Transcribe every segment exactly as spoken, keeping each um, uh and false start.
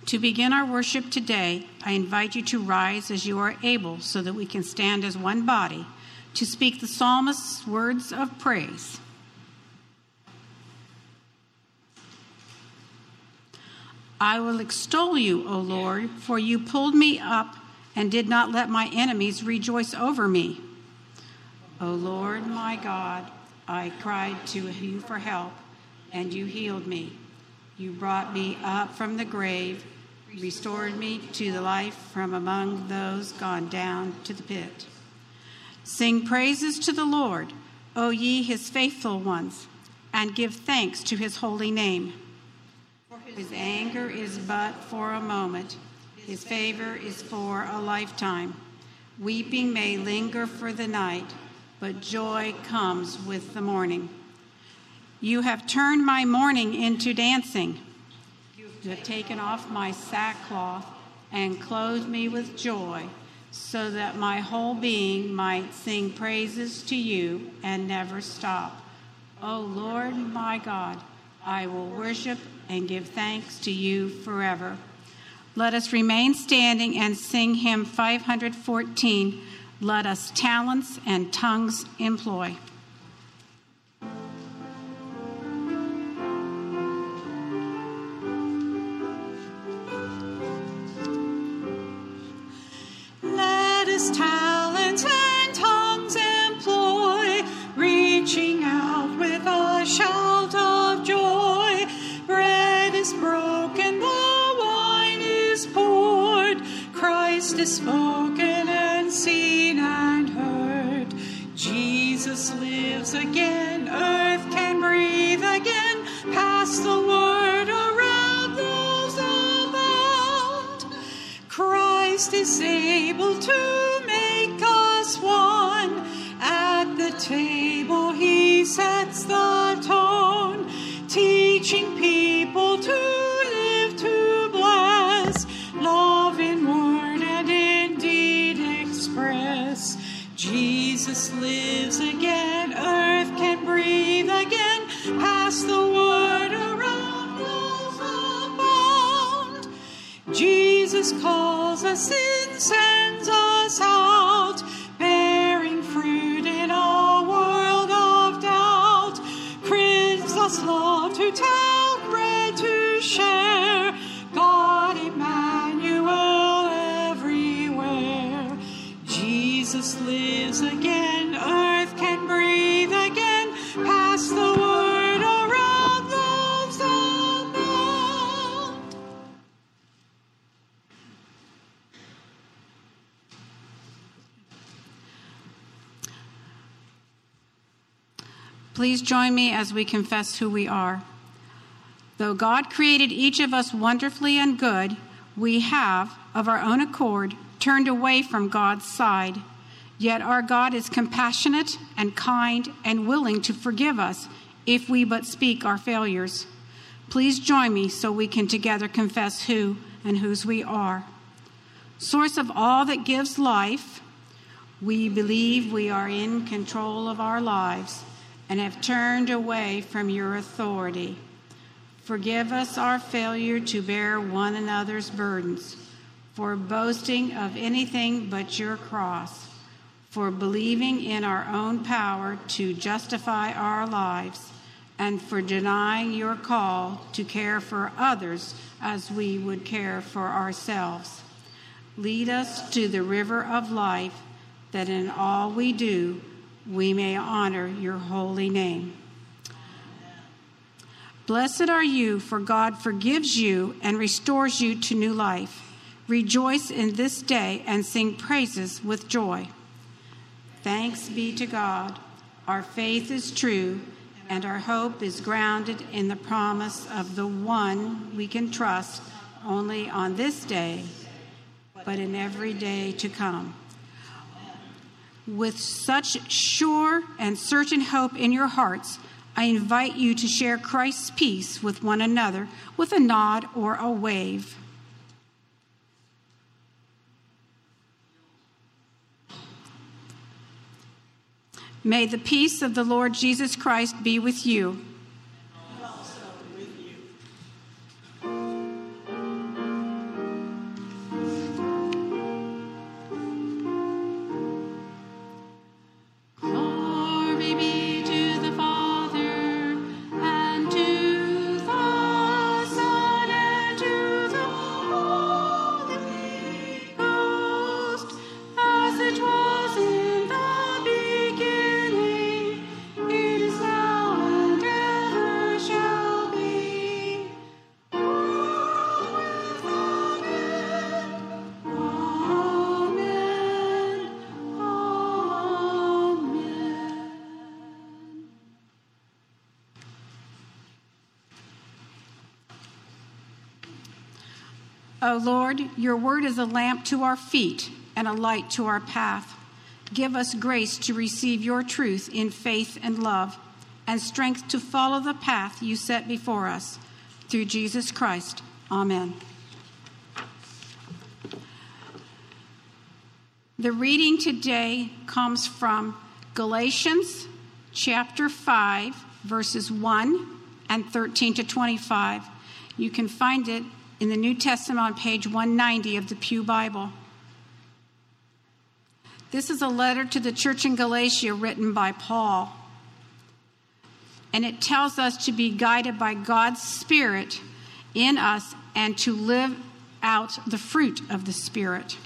To begin our worship today, I invite you to rise as you are able so that we can stand as one body to speak the psalmist's words of praise. I will extol you, O Lord, for you pulled me up and did not let my enemies rejoice over me. O Lord, my God, I cried to you for help, and you healed me. You brought me up from the grave, restored me to the life from among those gone down to the pit. Sing praises to the Lord, O ye his faithful ones, and give thanks to his holy name. His anger is but for a moment. His favor is for a lifetime. Weeping may linger for the night, but joy comes with the morning. You have turned my mourning into dancing. You have taken off my sackcloth and clothed me with joy, so that my whole being might sing praises to you and never stop. O Lord, my God, I will worship and give thanks to you forever. Let us remain standing and sing hymn five hundred fourteen, Let Us Talents and Tongues Employ. Let us talents and tongues employ, reaching out with a shout of joy. Bread is broken, the wine is poured, Christ is spoken and seen and heard. Jesus lives again, earth can breathe again, pass the word around those about. Christ is able to make us one, at the table he sets the tone, teaching people to live to bless, love in word and in deed express. Jesus lives again, earth can breathe again, pass the word around those abound. Jesus calls us in, sends us out, bearing fruit in a world of doubt. Christ's love to tell, bread to share, God Emmanuel everywhere. Jesus lives again, earth can breathe again, pass the word around those abound. Please join me as we confess who we are. Though God created each of us wonderfully and good, we have, of our own accord, turned away from God's side. Yet our God is compassionate and kind and willing to forgive us if we but speak our failures. Please join me so we can together confess who and whose we are. Source of all that gives life, we believe we are in control of our lives and have turned away from your authority. Forgive us our failure to bear one another's burdens, for boasting of anything but your cross, for believing in our own power to justify our lives, and for denying your call to care for others as we would care for ourselves. Lead us to the river of life, that in all we do, we may honor your holy name. Blessed are you, for God forgives you and restores you to new life. Rejoice in this day and sing praises with joy. Thanks be to God. Our faith is true, and our hope is grounded in the promise of the one we can trust only on this day, but in every day to come. With such sure and certain hope in your hearts, I invite you to share Christ's peace with one another with a nod or a wave. May the peace of the Lord Jesus Christ be with you. And also with you. O Lord, your word is a lamp to our feet and a light to our path. Give us grace to receive your truth in faith and love, and strength to follow the path you set before us. Through Jesus Christ. Amen. The reading today comes from Galatians chapter five, verses one and thirteen to twenty-five. You can find it in the New Testament on page one ninety of the Pew Bible. This is a letter to the church in Galatia written by Paul. And it tells us to be guided by God's Spirit in us and to live out the fruit of the Spirit.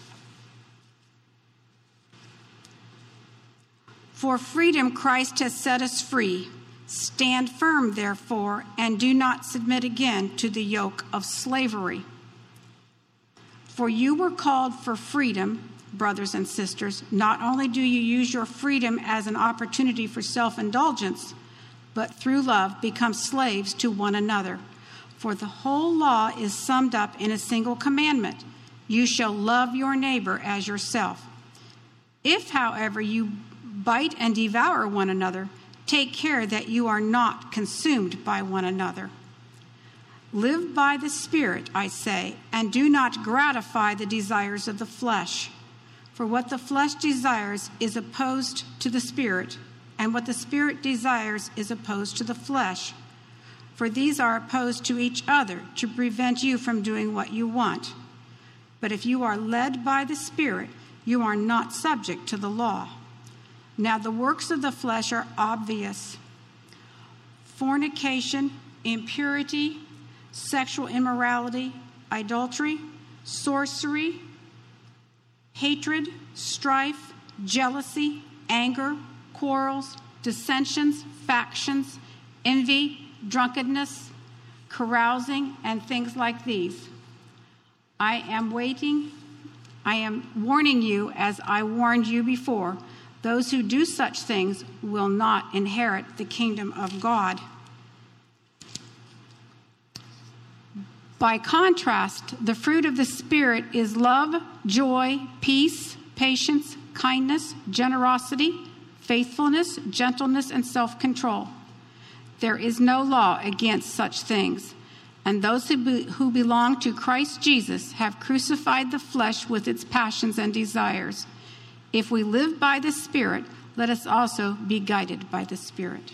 For freedom Christ has set us free. Stand firm, therefore, and do not submit again to the yoke of slavery. For you were called for freedom, brothers and sisters. Not only do you use your freedom as an opportunity for self-indulgence, but through love become slaves to one another. For the whole law is summed up in a single commandment: you shall love your neighbor as yourself. If, however, you bite and devour one another, take care that you are not consumed by one another. Live by the Spirit, I say, and do not gratify the desires of the flesh. For what the flesh desires is opposed to the Spirit, and what the Spirit desires is opposed to the flesh. For these are opposed to each other to prevent you from doing what you want. But if you are led by the Spirit, you are not subject to the law. Now the works of the flesh are obvious: fornication, impurity, sexual immorality, adultery, sorcery, hatred, strife, jealousy, anger, quarrels, dissensions, factions, envy, drunkenness, carousing, and things like these. I am waiting, I am warning you, as I warned you before. Those who do such things will not inherit the kingdom of God. By contrast, the fruit of the Spirit is love, joy, peace, patience, kindness, generosity, faithfulness, gentleness, and self-control. There is no law against such things. And those who, be, who belong to Christ Jesus have crucified the flesh with its passions and desires. If we live by the Spirit, let us also be guided by the Spirit.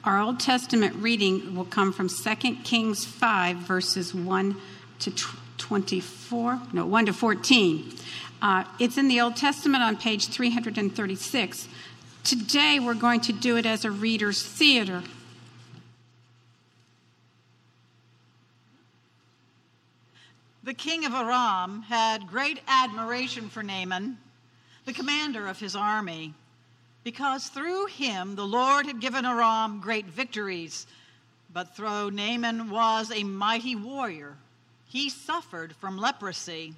Our Old Testament reading will come from Second Kings five, verses one to twenty-four, no, one to fourteen. Uh, it's in the Old Testament on page three hundred thirty-six. Today we're going to do it as a reader's theater. The king of Aram had great admiration for Naaman, the commander of his army, because through him the Lord had given Aram great victories. But though Naaman was a mighty warrior, he suffered from leprosy.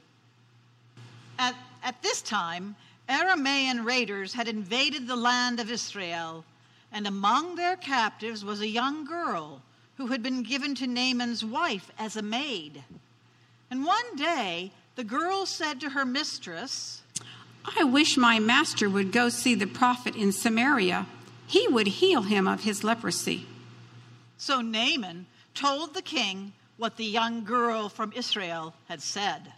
At, at this time, Aramean raiders had invaded the land of Israel, and among their captives was a young girl who had been given to Naaman's wife as a maid. And one day, the girl said to her mistress, I wish my master would go see the prophet in Samaria. He would heal him of his leprosy. So Naaman told the king what the young girl from Israel had said.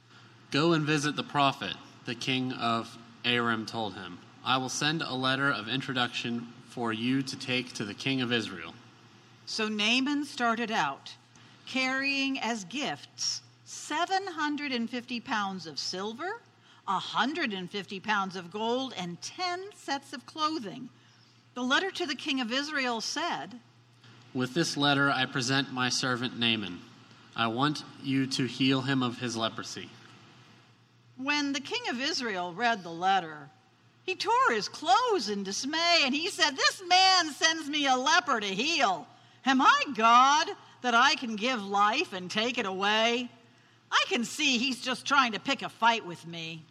Go and visit the prophet, the king of Aram told him. I will send a letter of introduction for you to take to the king of Israel. So Naaman started out, carrying as gifts seven hundred fifty pounds of silver, one hundred fifty pounds of gold, and ten sets of clothing. The letter to the king of Israel said, With this letter I present my servant Naaman. I want you to heal him of his leprosy. When the king of Israel read the letter, he tore his clothes in dismay, and he said, This man sends me a leper to heal. Am I God that I can give life and take it away? I can see he's just trying to pick a fight with me.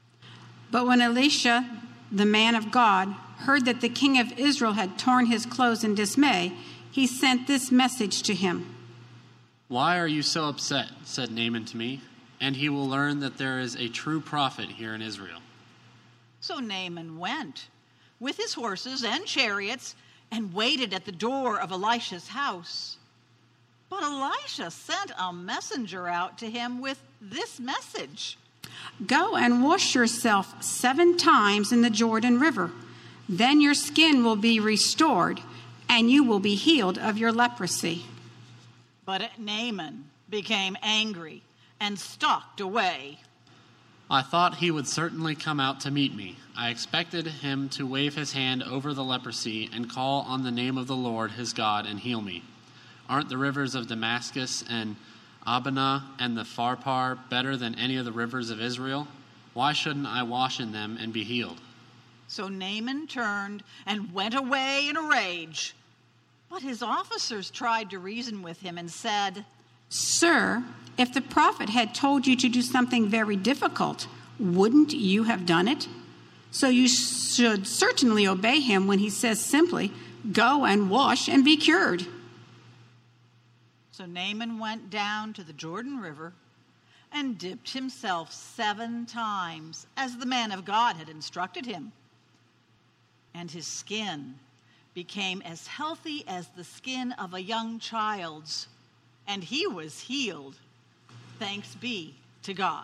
But when Elisha, the man of God, heard that the king of Israel had torn his clothes in dismay, he sent this message to him. Why are you so upset, said Naaman to me, and he will learn that there is a true prophet here in Israel. So Naaman went with his horses and chariots and waited at the door of Elisha's house. But Elisha sent a messenger out to him with this message. Go and wash yourself seven times in the Jordan River. Then your skin will be restored, and you will be healed of your leprosy. But Naaman became angry and stalked away. I thought he would certainly come out to meet me. I expected him to wave his hand over the leprosy and call on the name of the Lord his God and heal me. Aren't the rivers of Damascus and Abana and the Pharpar better than any of the rivers of Israel? Why shouldn't I wash in them and be healed? So Naaman turned and went away in a rage. But his officers tried to reason with him and said, Sir, if the prophet had told you to do something very difficult, wouldn't you have done it? So you should certainly obey him when he says simply, Go and wash and be cured. So Naaman went down to the Jordan River and dipped himself seven times, as the man of God had instructed him. And his skin became as healthy as the skin of a young child's, and he was healed. Thanks be to God.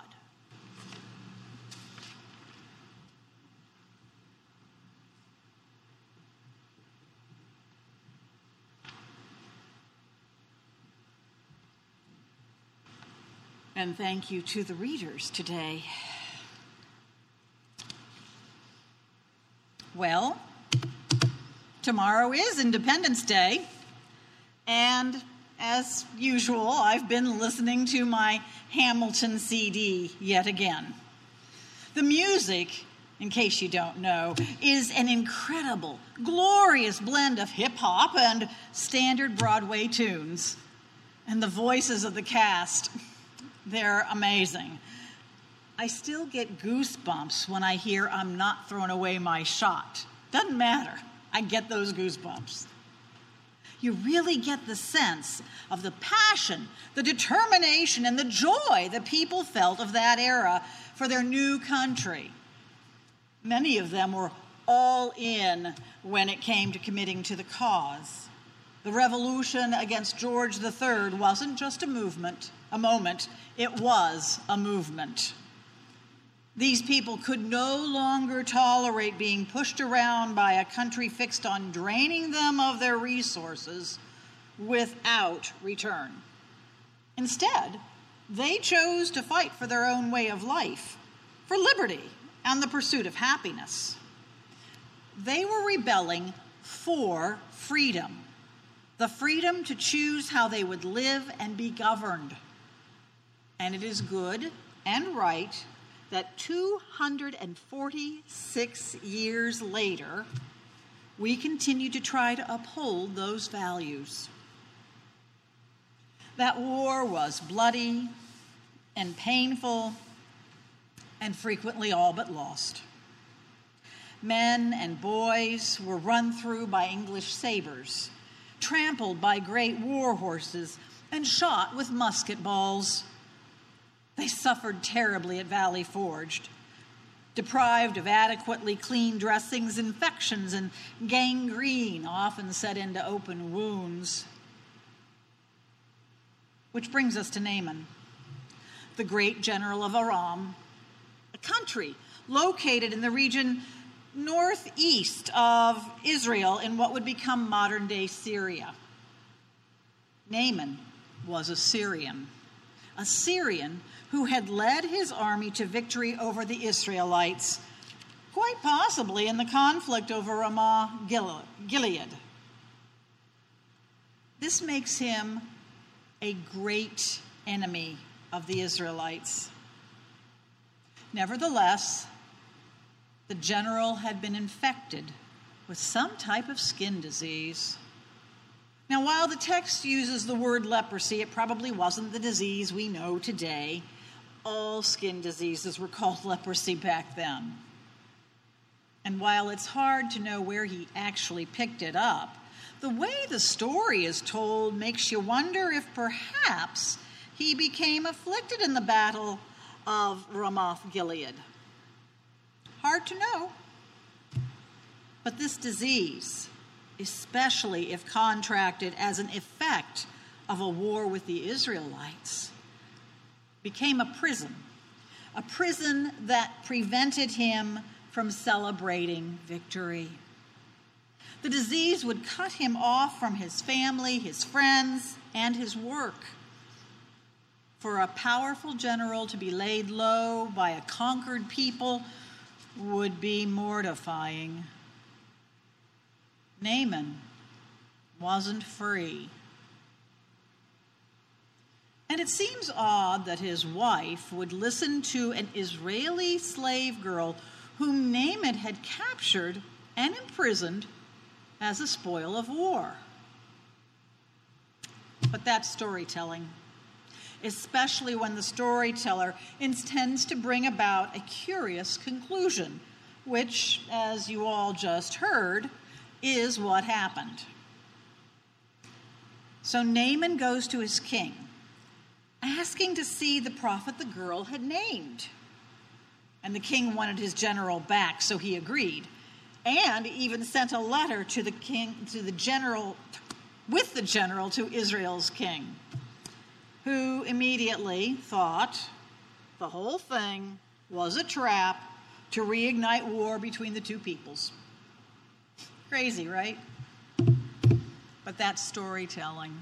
And thank you to the readers today. Well, tomorrow is Independence Day, and as usual, I've been listening to my Hamilton C D yet again. The music, in case you don't know, is an incredible, glorious blend of hip-hop and standard Broadway tunes. And the voices of the cast, they're amazing. I still get goosebumps when I hear I'm not throwing away my shot. Doesn't matter. I get those goosebumps. You really get the sense of the passion, the determination, and the joy the people felt of that era for their new country. Many of them were all in when it came to committing to the cause. The revolution against George the Third wasn't just a movement, a moment. It was a movement. These people could no longer tolerate being pushed around by a country fixed on draining them of their resources without return. Instead, they chose to fight for their own way of life, for liberty and the pursuit of happiness. They were rebelling for freedom, the freedom to choose how they would live and be governed. And it is good and right that two hundred forty-six years later, we continue to try to uphold those values. That war was bloody and painful and frequently all but lost. Men and boys were run through by English sabers, trampled by great war horses, and shot with musket balls. They suffered terribly at Valley Forge. Deprived of adequately clean dressings, infections and gangrene often set into open wounds. Which brings us to Naaman, the great general of Aram, a country located in the region northeast of Israel in what would become modern-day Syria. Naaman was a Syrian, a Syrian who had led his army to victory over the Israelites, quite possibly in the conflict over Ramoth Gilead. This makes him a great enemy of the Israelites. Nevertheless, the general had been infected with some type of skin disease. Now, while the text uses the word leprosy, it probably wasn't the disease we know today. All skin diseases were called leprosy back then. And while it's hard to know where he actually picked it up, the way the story is told makes you wonder if perhaps he became afflicted in the battle of Ramoth Gilead. Hard to know. But this disease, especially if contracted as an effect of a war with the Israelites, became a prison, a prison that prevented him from celebrating victory. The disease would cut him off from his family, his friends, and his work. For a powerful general to be laid low by a conquered people would be mortifying. Naaman wasn't free. And it seems odd that his wife would listen to an Israeli slave girl whom Naaman had captured and imprisoned as a spoil of war. But that's storytelling, especially when the storyteller intends to bring about a curious conclusion, which, as you all just heard, is what happened. So Naaman goes to his king, asking to see the prophet the girl had named. And the king wanted his general back, so he agreed, and even sent a letter to the king, to the general, with the general to Israel's king, who immediately thought the whole thing was a trap to reignite war between the two peoples. Crazy, right? But that's storytelling.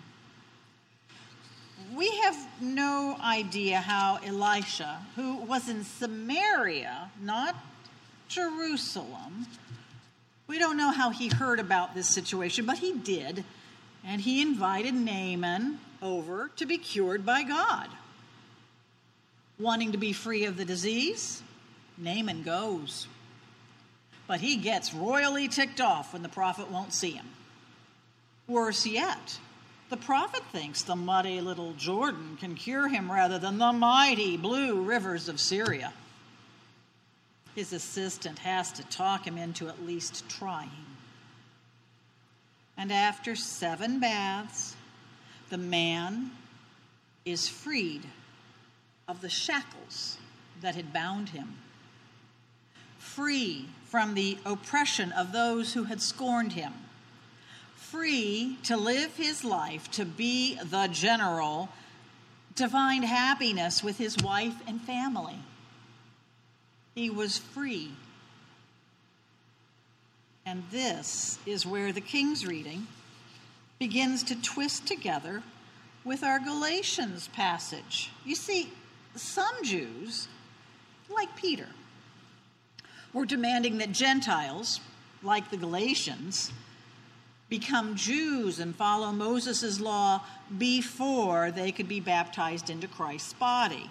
We have no idea how Elisha, who was in Samaria, not Jerusalem, we don't know how he heard about this situation, but he did, and he invited Naaman over to be cured by God. Wanting to be free of the disease, Naaman goes. But he gets royally ticked off when the prophet won't see him. Worse yet, the prophet thinks the muddy little Jordan can cure him rather than the mighty blue rivers of Syria. His assistant has to talk him into at least trying. And after seven baths, the man is freed of the shackles that had bound him, free from the oppression of those who had scorned him, free to live his life, to be the general, to find happiness with his wife and family. He was free. And this is where the King's reading begins to twist together with our Galatians passage. You see, some Jews, like Peter, were demanding that Gentiles, like the Galatians, become Jews and follow Moses' law before they could be baptized into Christ's body.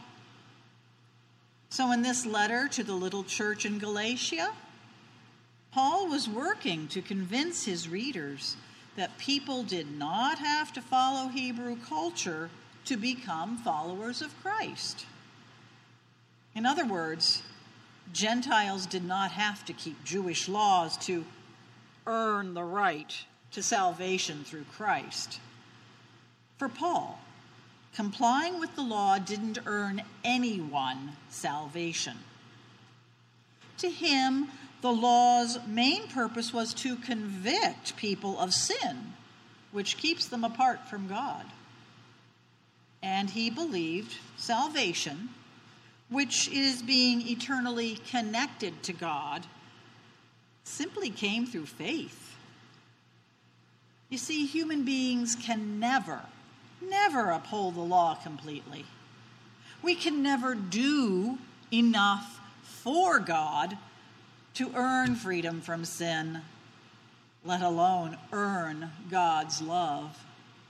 So in this letter to the little church in Galatia, Paul was working to convince his readers that people did not have to follow Hebrew culture to become followers of Christ. In other words, Gentiles did not have to keep Jewish laws to earn the right to salvation through Christ. For Paul, complying with the law didn't earn anyone salvation. To him, the law's main purpose was to convict people of sin, which keeps them apart from God. And he believed salvation, which is being eternally connected to God, simply came through faith. You see, human beings can never, never uphold the law completely. We can never do enough for God to earn freedom from sin, let alone earn God's love.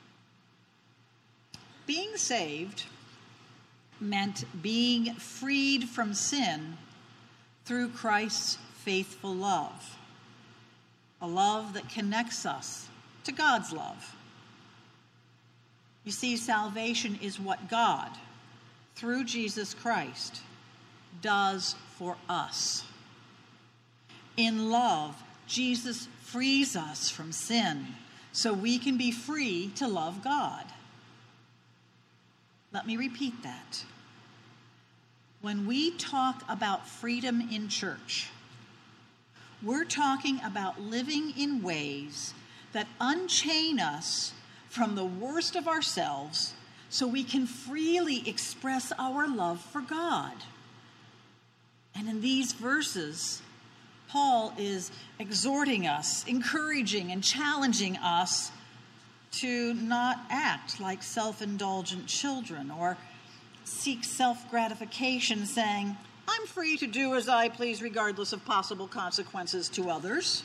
Being saved meant being freed from sin through Christ's faithful love, a love that connects us to God's love. You see, salvation is what God, through Jesus Christ, does for us. In love, Jesus frees us from sin so we can be free to love God. Let me repeat that. When we talk about freedom in church, we're talking about living in ways that unchain us from the worst of ourselves so we can freely express our love for God. And in these verses, Paul is exhorting us, encouraging and challenging us to not act like self-indulgent children or seek self-gratification, saying, I'm free to do as I please regardless of possible consequences to others,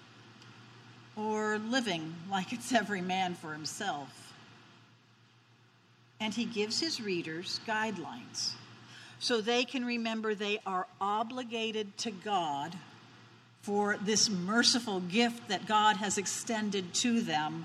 or living like it's every man for himself. And he gives his readers guidelines so they can remember they are obligated to God for this merciful gift that God has extended to them.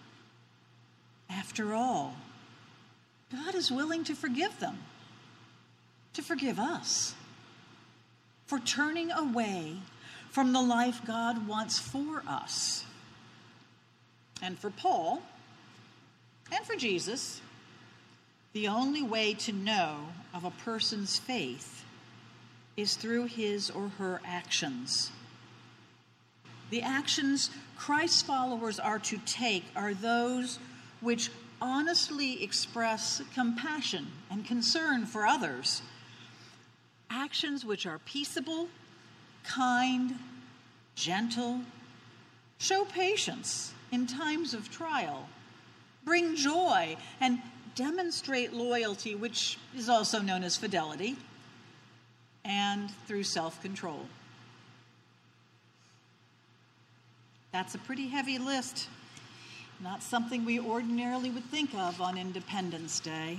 After all, God is willing to forgive them, to forgive us, for turning away from the life God wants for us. And for Paul, and for Jesus, the only way to know of a person's faith is through his or her actions. The actions Christ's followers are to take are those which honestly express compassion and concern for others. Actions which are peaceable, kind, gentle, show patience in times of trial, bring joy, and demonstrate loyalty, which is also known as fidelity, and through self-control. That's a pretty heavy list. Not something we ordinarily would think of on Independence Day.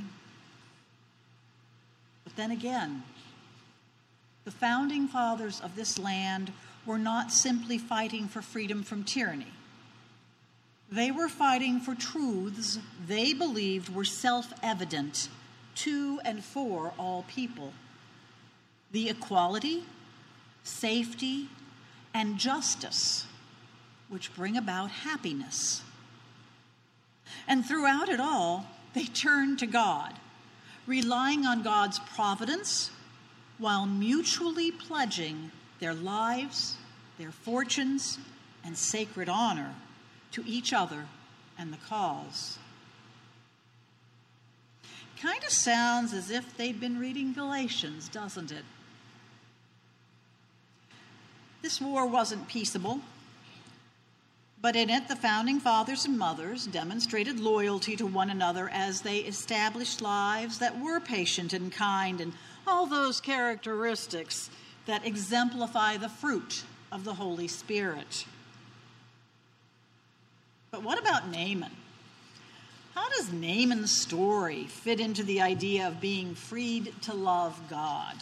But then again, the founding fathers of this land were not simply fighting for freedom from tyranny. They were fighting for truths they believed were self-evident to and for all people. The equality, safety, and justice which bring about happiness. And throughout it all, they turned to God, relying on God's providence while mutually pledging their lives, their fortunes, and sacred honor to each other and the cause. Kind of sounds as if they'd been reading Galatians, doesn't it? This war wasn't peaceable, but in it the founding fathers and mothers demonstrated loyalty to one another as they established lives that were patient and kind and all those characteristics that exemplify the fruit of the Holy Spirit. But what about Naaman? How does Naaman's story fit into the idea of being freed to love God?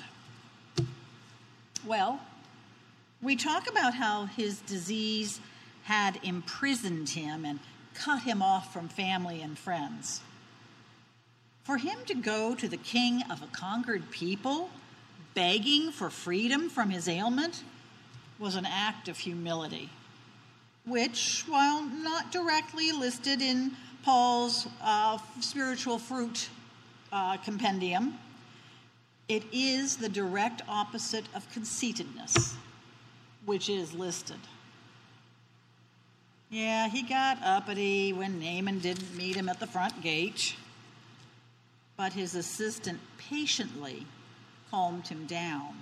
Well, we talk about how his disease had imprisoned him and cut him off from family and friends. For him to go to the king of a conquered people, begging for freedom from his ailment, was an act of humility, which, while not directly listed in Paul's uh, spiritual fruit uh, compendium, it is the direct opposite of conceitedness, which is listed. Yeah, he got uppity when Naaman didn't meet him at the front gate, but his assistant patiently calmed him down.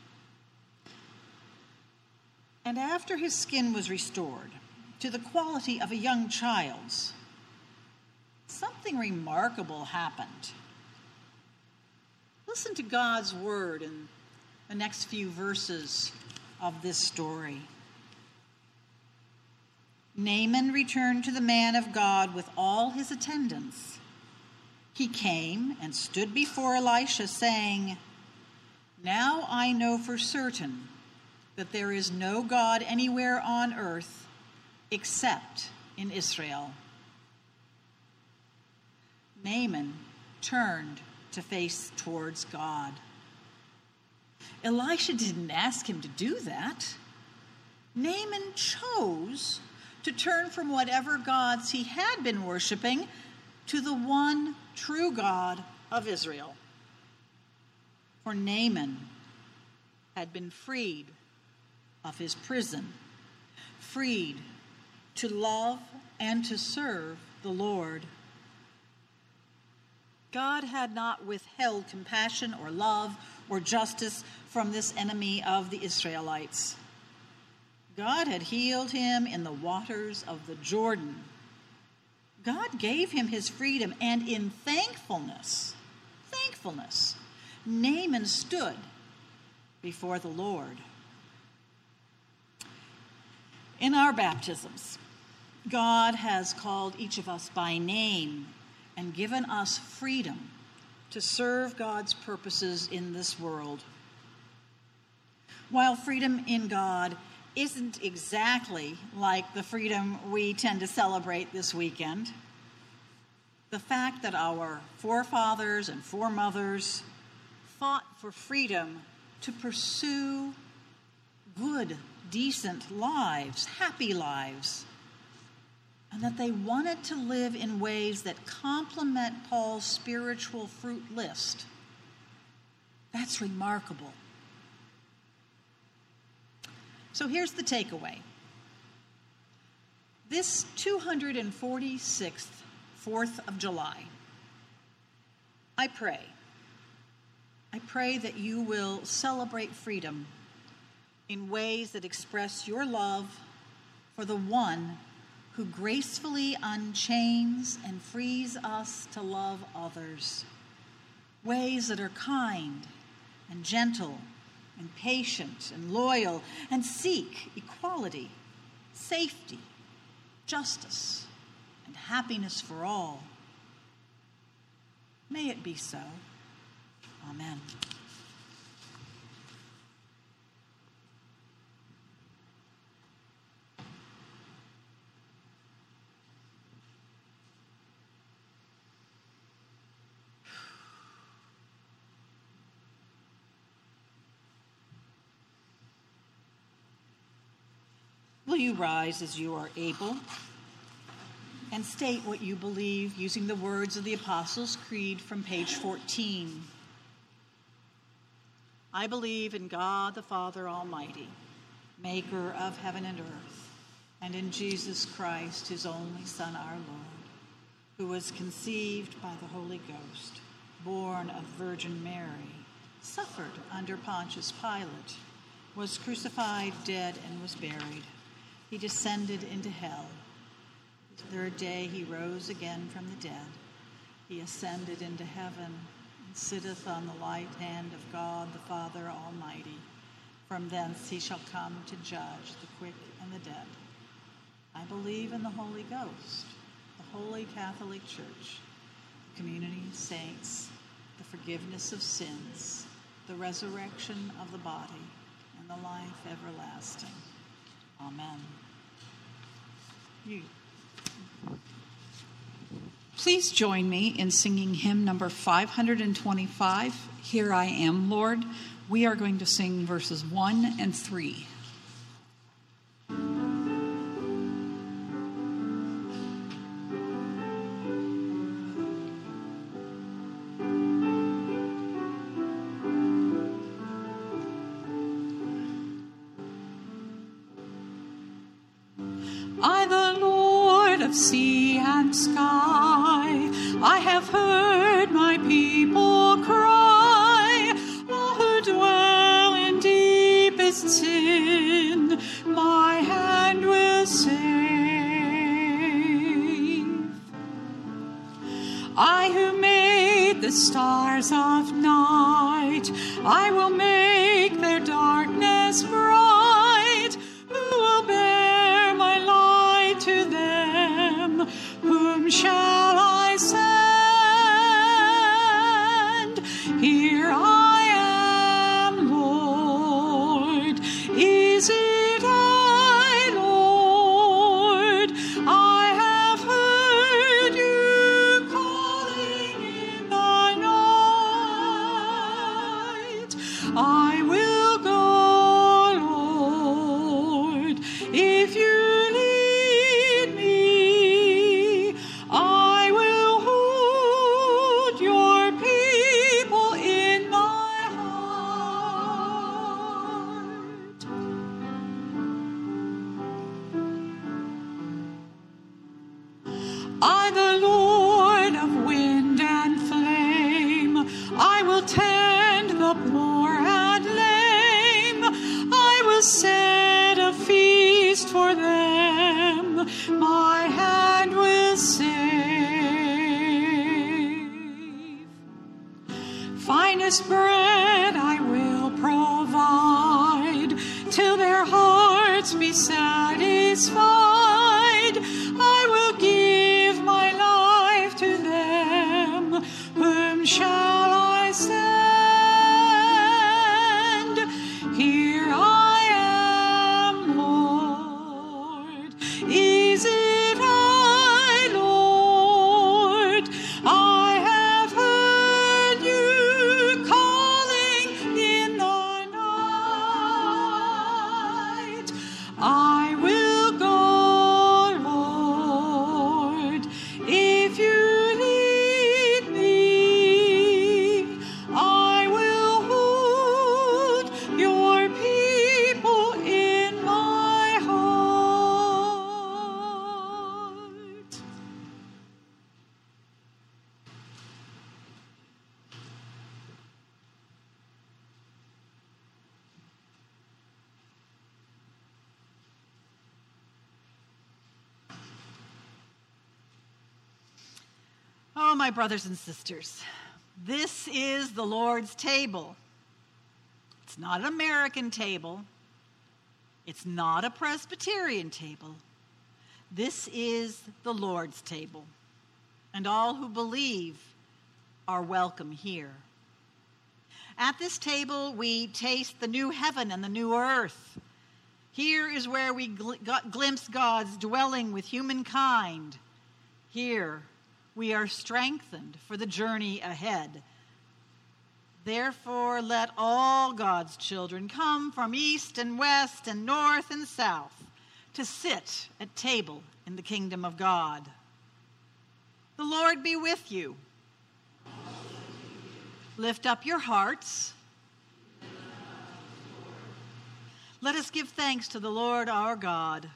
And after his skin was restored to the quality of a young child's, something remarkable happened. Listen to God's word in the next few verses of this story. Naaman returned to the man of God with all his attendants. He came and stood before Elisha, saying, "Now I know for certain that there is no God anywhere on earth except in Israel." Naaman turned to face towards God. Elisha didn't ask him to do that. Naaman chose to turn from whatever gods he had been worshiping to the one true God of Israel. For Naaman had been freed of his prison, freed to love and to serve the Lord. God had not withheld compassion or love or justice from this enemy of the Israelites. God had healed him in the waters of the Jordan. God gave him his freedom, and in thankfulness, thankfulness, Naaman stood before the Lord. In our baptisms, God has called each of us by name and given us freedom to serve God's purposes in this world. While freedom in God isn't exactly like the freedom we tend to celebrate this weekend, the fact that our forefathers and foremothers fought for freedom to pursue good, decent lives, happy lives, and that they wanted to live in ways that complement Paul's spiritual fruit list, that's remarkable. So here's the takeaway. This two hundred forty-sixth fourth of July, I pray, I pray that you will celebrate freedom in ways that express your love for the one who gracefully unchains and frees us to love others. Ways that are kind and gentle and patient and loyal and seek equality, safety, justice, and happiness for all. May it be so. Amen. Will you rise as you are able and state what you believe using the words of the Apostles' Creed from page fourteen? I believe in God the Father Almighty, maker of heaven and earth, and in Jesus Christ, his only Son, our Lord, who was conceived by the Holy Ghost, born of Virgin Mary, suffered under Pontius Pilate, was crucified, dead, and was buried. He descended into hell. The third day he rose again from the dead. He ascended into heaven and sitteth on the right hand of God the Father Almighty. From thence he shall come to judge the quick and the dead. I believe in the Holy Ghost, the Holy Catholic Church, the community of saints, the forgiveness of sins, the resurrection of the body, and the life everlasting. Amen. You. Please join me in singing hymn number five hundred twenty-five, Here I Am, Lord. We are going to sing verses one and three. I, the Lord of sea and sky, I have heard my people cry, all who dwell in deepest sin, my hand will save. I who made the stars of night, I will make their darkness bright, who will bear my light to them, whom shall I send? Here I am, Lord, is it I, Lord? I have heard you calling in the night. I will go, Lord, if you lead me. I will hold your people in my heart. I, the Lord of wind and flame, I will tend the poor and lame. I will set a feast for them. My hand will save. Finest bread I will provide, till their hearts be satisfied. I will give my life to them. Whom shall I send? Here I am, Lord. Is it I, Lord? I have heard you calling in the night. I will go, Lord, if you lead me. I will hold your people in my heart. Oh, my brothers and sisters, this is the Lord's table. It's not an American table. It's not a Presbyterian table. This is the Lord's table, and all who believe are welcome here. At this table, we taste the new heaven and the new earth. Here is where we gl- glimpse God's dwelling with humankind. Here, we are strengthened for the journey ahead. Therefore, let all God's children come from east and west and north and south to sit at table in the kingdom of God. The Lord be with you. Lift up your hearts. Let us give thanks to the Lord our God.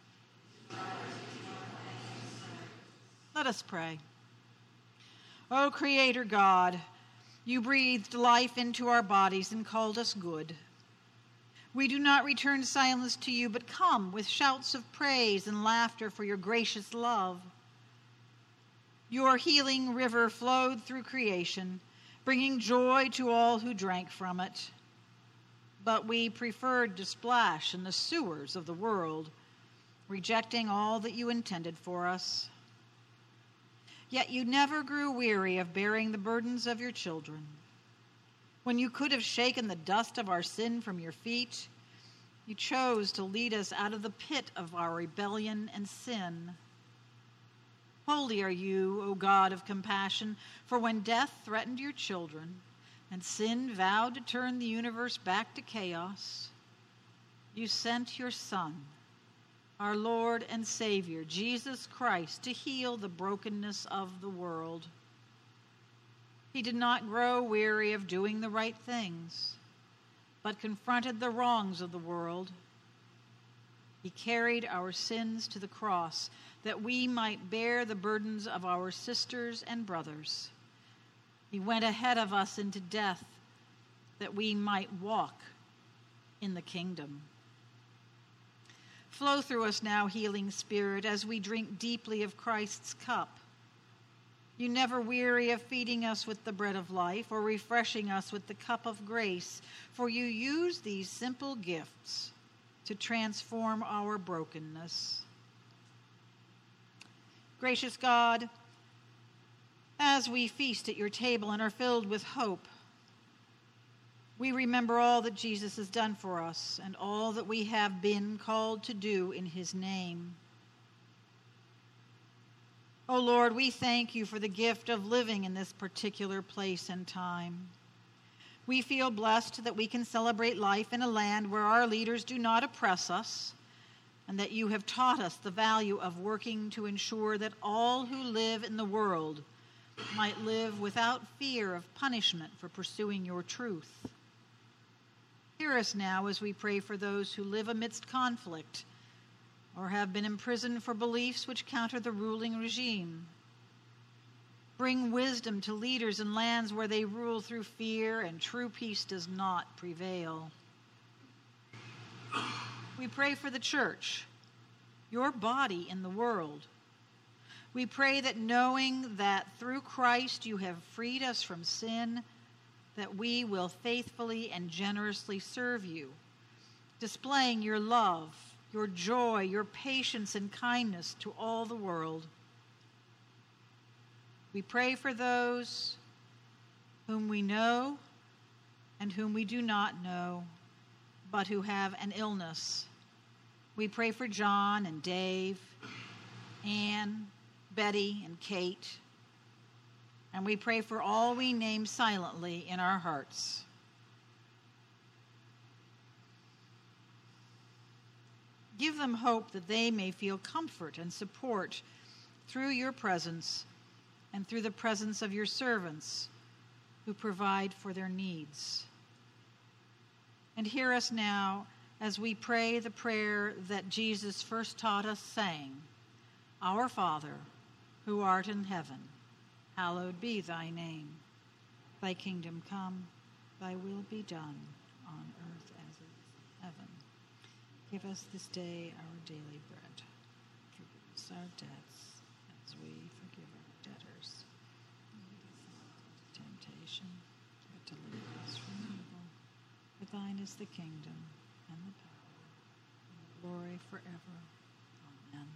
Let us pray. O Creator God, you breathed life into our bodies and called us good. We do not return silence to you, but come with shouts of praise and laughter for your gracious love. Your healing river flowed through creation, bringing joy to all who drank from it. But we preferred to splash in the sewers of the world, rejecting all that you intended for us. Yet you never grew weary of bearing the burdens of your children. When you could have shaken the dust of our sin from your feet, you chose to lead us out of the pit of our rebellion and sin. Holy are you, O God of compassion, for when death threatened your children and sin vowed to turn the universe back to chaos, you sent your Son, our Lord and Savior, Jesus Christ, to heal the brokenness of the world. He did not grow weary of doing the right things, but confronted the wrongs of the world. He carried our sins to the cross that we might bear the burdens of our sisters and brothers. He went ahead of us into death that we might walk in the kingdom. Flow through us now, healing Spirit, as we drink deeply of Christ's cup. You never weary of feeding us with the bread of life or refreshing us with the cup of grace, for you use these simple gifts to transform our brokenness. Gracious God, as we feast at your table and are filled with hope, we remember all that Jesus has done for us and all that we have been called to do in his name. O Lord, we thank you for the gift of living in this particular place and time. We feel blessed that we can celebrate life in a land where our leaders do not oppress us, and that you have taught us the value of working to ensure that all who live in the world might live without fear of punishment for pursuing your truth. Hear us now as we pray for those who live amidst conflict or have been imprisoned for beliefs which counter the ruling regime. Bring wisdom to leaders in lands where they rule through fear and true peace does not prevail. We pray for the church, your body in the world. We pray that knowing that through Christ you have freed us from sin, that we will faithfully and generously serve you, displaying your love, your joy, your patience and kindness to all the world. We pray for those whom we know and whom we do not know, but who have an illness. We pray for John and Dave, Anne, Betty, and Kate. And we pray for all we name silently in our hearts. Give them hope that they may feel comfort and support through your presence and through the presence of your servants who provide for their needs. And hear us now as we pray the prayer that Jesus first taught us, saying, Our Father, who art in heaven, hallowed be thy name. Thy kingdom come, thy will be done on earth as it is in heaven. Give us this day our daily bread. Forgive us our debts as we forgive our debtors. Lead us not into temptation, but deliver us from evil. For thine is the kingdom and the power and the glory forever. Amen.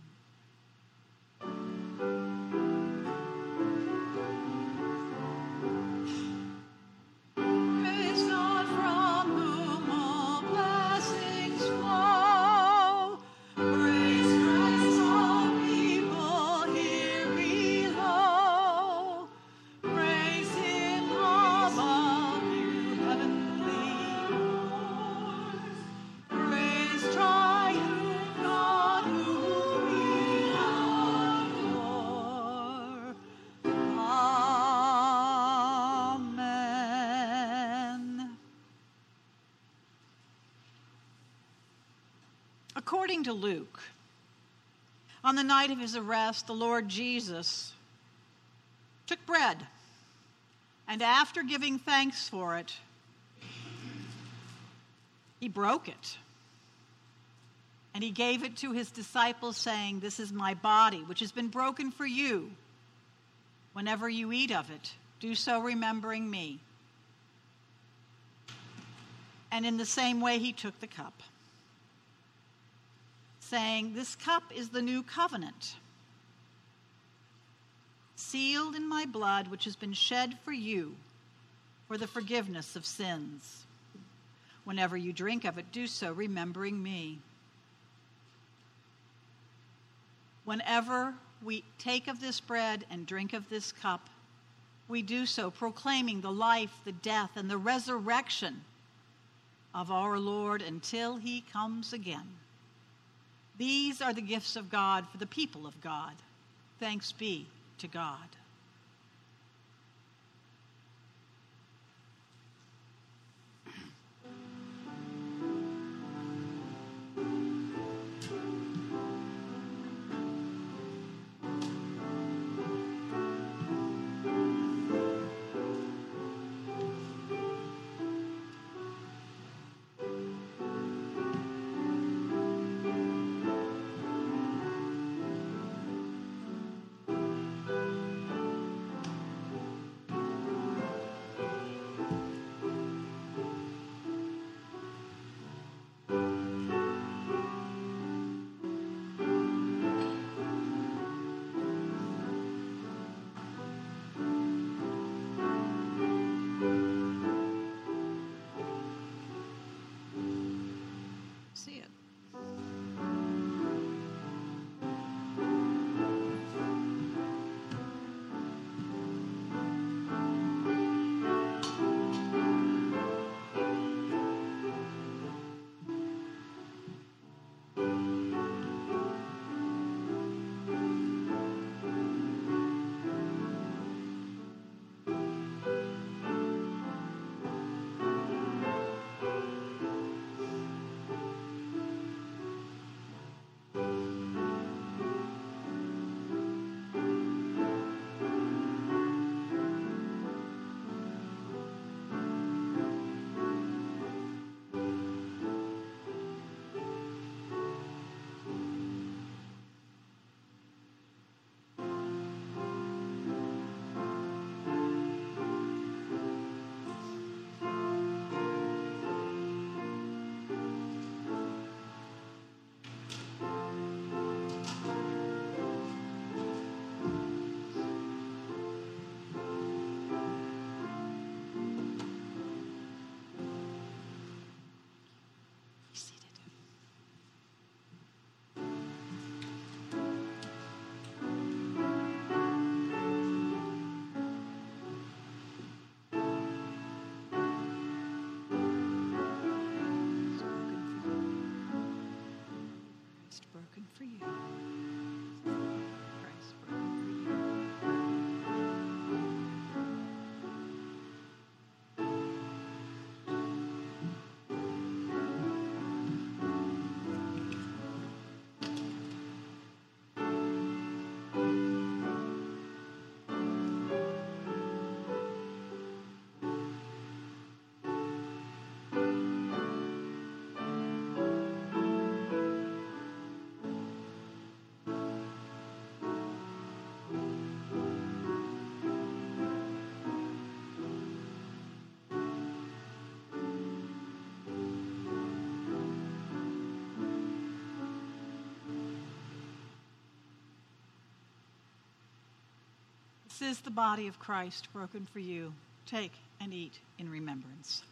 According to Luke, on the night of his arrest, the Lord Jesus took bread, and after giving thanks for it, He broke it. And he gave it to his disciples, saying, "This is my body, which has been broken for you. Whenever you eat of it, do so remembering me." And in the same way, he took the cup, saying, "This cup is the new covenant, sealed in my blood, which has been shed for you for the forgiveness of sins. Whenever you drink of it, do so remembering me." Whenever we take of this bread and drink of this cup, we do so proclaiming the life, the death, and the resurrection of our Lord until he comes again. These are the gifts of God for the people of God. Thanks be to God. See it. Broken for you. Christ broken for you. This is the body of Christ broken for you. Take and eat in remembrance.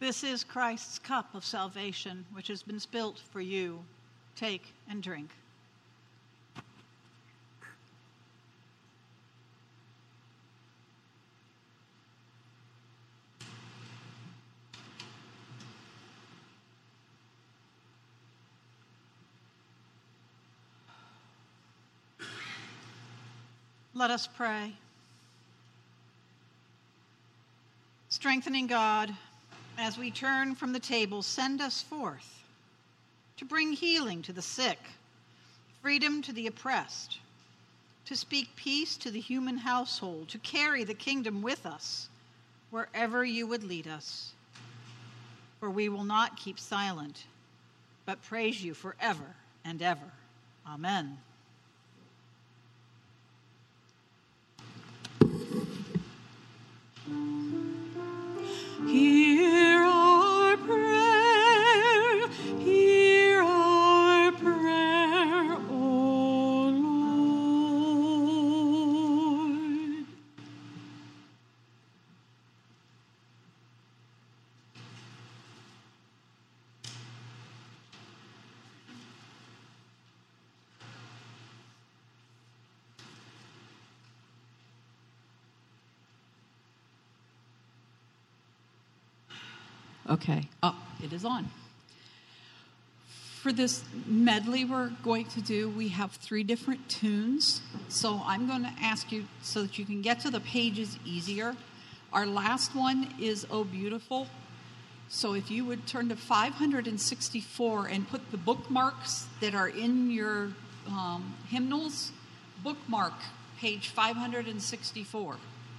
This is Christ's cup of salvation, which has been spilt for you. Take and drink. Let us pray. Strengthening God, as we turn from the table, send us forth to bring healing to the sick, freedom to the oppressed, to speak peace to the human household, to carry the kingdom with us wherever you would lead us. For we will not keep silent, but praise you forever and ever. Amen. Hear our prayer, hear our prayer, O Lord. Okay. Oh, it is on. For this medley we're going to do, we have three different tunes. So I'm going to ask you so that you can get to the pages easier. Our last one is Oh Beautiful. So if you would turn to five hundred sixty-four and put the bookmarks that are in your um, hymnals, bookmark page five hundred sixty-four.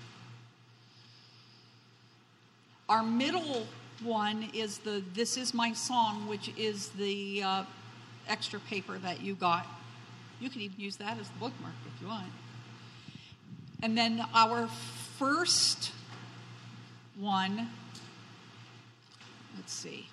Our middle one is the This Is My Song, which is the uh, extra paper that you got. You can even use that as the bookmark if you want. And then our first one, let's see.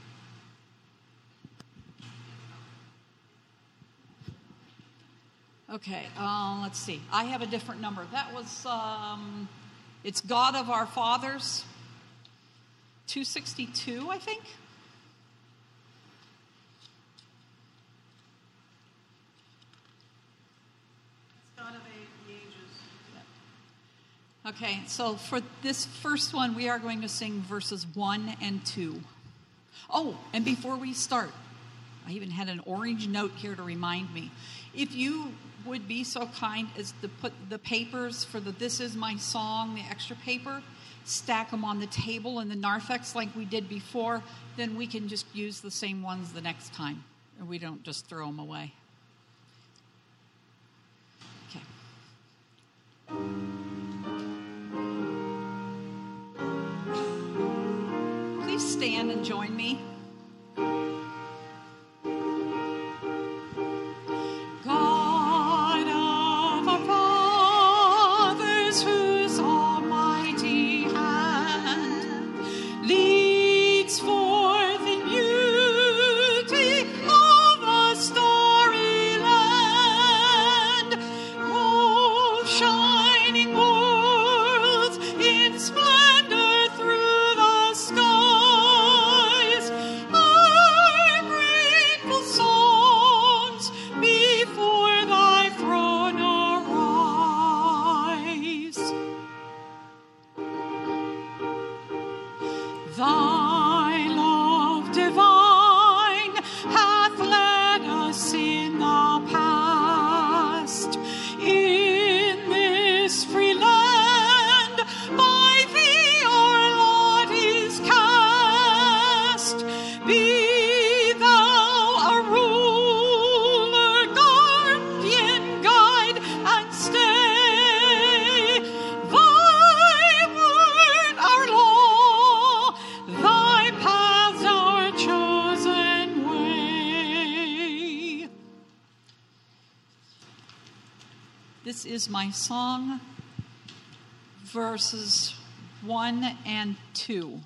Okay, uh, let's see. I have a different number. That was, um, it's God of Our Fathers. two sixty-two, I think. It's God of the ages. Okay, so for this first one, we are going to sing verses one and two. Oh, and before we start, I even had an orange note here to remind me. If you would be so kind as to put the papers for the This Is My Song, the extra paper, stack them on the table in the narthex like we did before, then we can just use the same ones the next time, and we don't just throw them away. Okay. Please stand and join me. God of our fathers, whose almighty hand leads forth in beauty of a starry land, both shining worlds in splendor through the skies, our grateful songs before thy throne arise. Thy love divine hath led us in the past, in this free land by thee our lot is cast. Be thou our ruler, guardian, guide, and stay. Thy word our law, thy paths our chosen way. This is my song, verses one and two.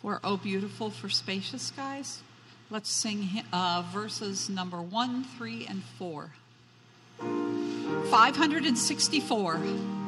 or "O Beautiful for Spacious Skies." Let's sing uh, verses number one, three, and four. five hundred sixty-four.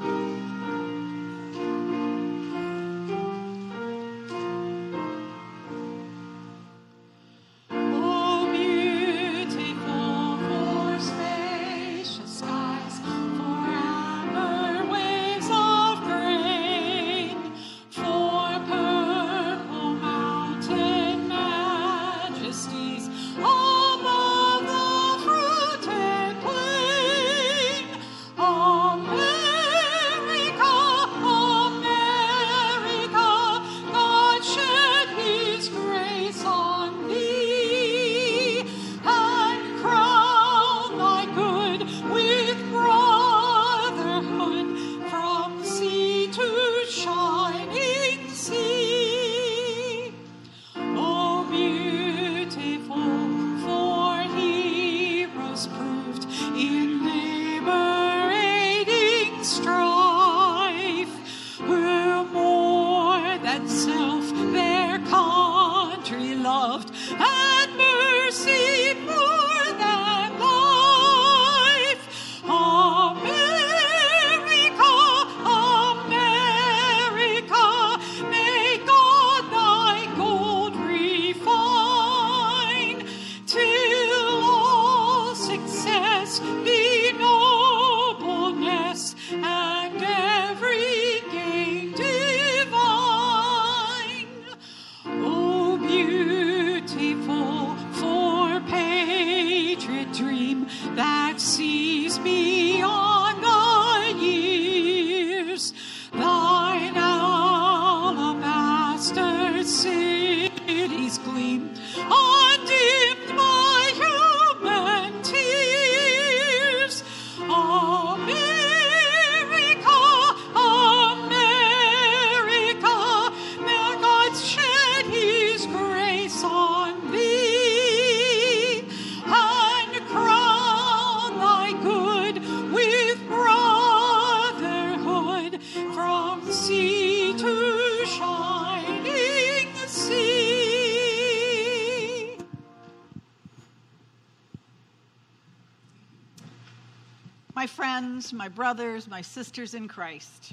My friends, my brothers, my sisters in Christ,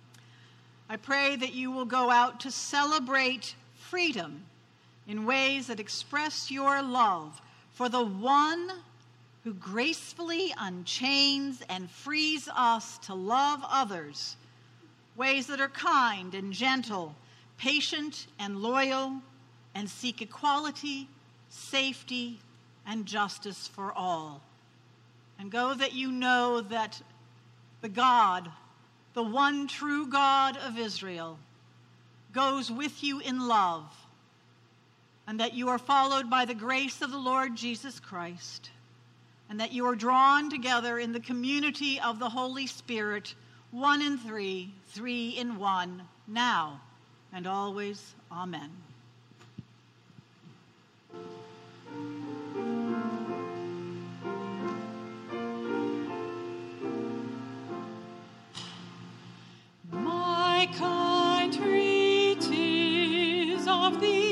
I pray that you will go out to celebrate freedom in ways that express your love for the one who gracefully unchains and frees us to love others, ways that are kind and gentle, patient and loyal, and seek equality, safety, and justice for all. And go that you know that the God, the one true God of Israel, goes with you in love, and that you are followed by the grace of the Lord Jesus Christ, and that you are drawn together in the community of the Holy Spirit, one in three, three in one, now and always. Amen. My country, 'tis of thee